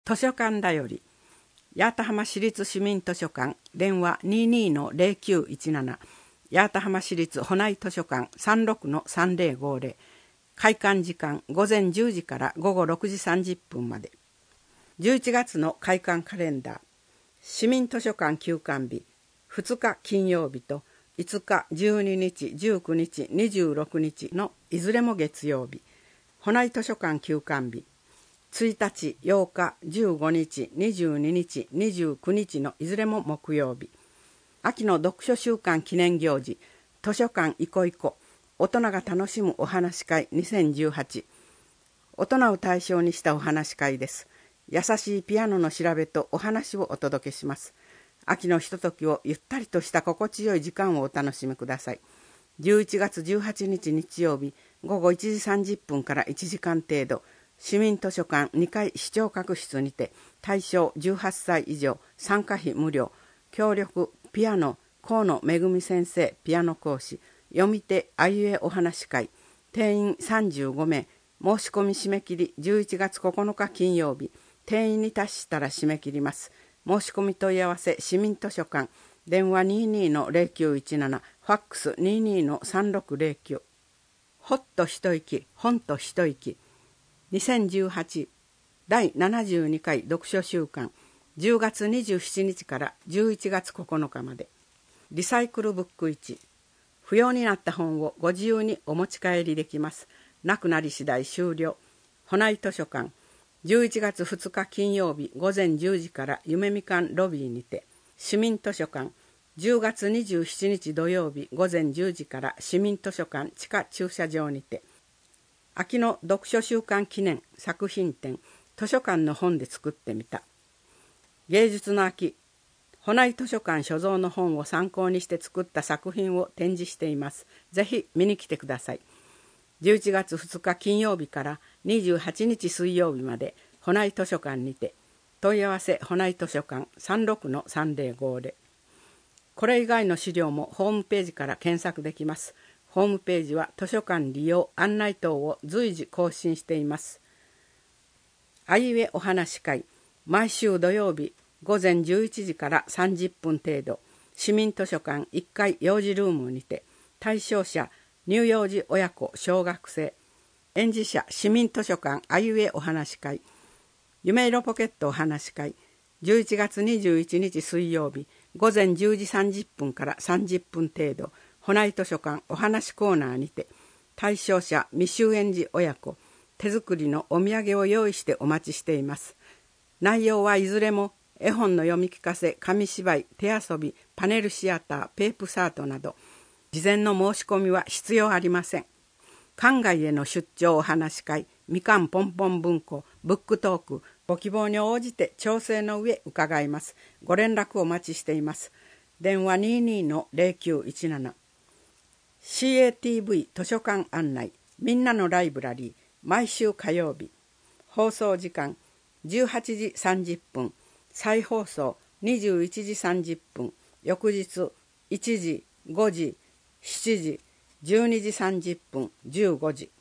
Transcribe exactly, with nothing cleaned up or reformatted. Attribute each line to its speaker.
Speaker 1: 図書館だより八幡浜市立市民図書館電話 にじゅうにのゼロきゅういちなな 八幡浜市立保内図書館 さんじゅうろくのさんぜろごぜろ開館時間午前じゅうじから午後ろくじさんじゅっぷんまで。じゅういちがつの開館カレンダー。市民図書館休館日ふつか金曜日といつかじゅうににちじゅうくにちにじゅうろくにちのいずれも月曜日。保内図書館休館日ついたちようかじゅうごにちにじゅうににちにじゅうくにちのいずれも木曜日。秋の読書週間記念行事図書館いこいこ大人が楽しむお話し会にせんじゅうはち。大人を対象にしたお話し会です。優しいピアノの調べとお話をお届けします。秋のひとときをゆったりとした心地よい時間をお楽しみください。じゅういちがつじゅうはちにち日曜日ごごいちじさんじゅっぷんからいちじかん程度、市民図書館にかい視聴覚室にて対象じゅうはっさい以上、参加費無料、協力ピアノ河野めぐみ先生ピアノ講師、読み手あいうえお話し会、定員さんじゅうごめい、申し込み締め切りじゅういちがつここのか金曜日、定員に達したら締め切ります。申し込み問い合わせ市民図書館電話 にじゅうにのゼロきゅういちなな ファックス にじゅうにのさんろくゼロきゅう。ほっと一息本と一息にせんじゅうはちだいななじゅうにかい読書週間じゅうがつにじゅうしちにちからじゅういちがつここのかまで。リサイクルブックいち、不要になった本をご自由にお持ち帰りできます。なくなり次第終了。保内図書館じゅういちがつふつか金曜日ごぜんじゅうじから夢みかんロビーにて。市民図書館じゅうがつにじゅうしちにち土曜日ごぜんじゅうじから市民図書館地下駐車場にて。秋の読書週間記念作品展図書館の本で作ってみた。芸術の秋保内図書館所蔵の本を参考にして作った作品を展示しています。ぜひ見に来てください。じゅういちがつふつか金曜日からにじゅうはちにち水曜日まで保内図書館にて。問い合わせ保内図書館 さんじゅうろくのさんぜろごぜろ。これ以外の資料もホームページから検索できます。ホームページは図書館利用案内等を随時更新しています。あいうえお話し会毎週土曜日ごぜんじゅういちじからさんじゅっぷん程度、市民図書館いっかい幼児ルームにて。対象者乳幼児親子小学生、園児者市民図書館あいうえお話し会、夢色ポケットお話し会じゅういちがつにじゅういちにち水曜日ごぜんじゅうじさんじゅっぷんからさんじゅっぷん程度、保内図書館お話コーナーにて。対象者未就園児親子、手作りのお土産を用意してお待ちしています。内容はいずれも絵本の読み聞かせ、紙芝居、手遊び、パネルシアター、ペープサートなど、事前の申し込みは必要ありません。館外への出張お話し会、みかんぽんぽん文庫、ブックトーク、ご希望に応じて調整の上伺います。ご連絡お待ちしています。電話 にじゅうにのゼロきゅういちなな。シーエーティーブイ 図書館案内、みんなのライブラリー、毎週火曜日。放送時間じゅうはちじさんじゅっぷん、再放送にじゅういちじさんじゅっぷん、翌日いちじ、ごじ、しちじ、じゅうにじさんじゅっぷん、じゅうごじ。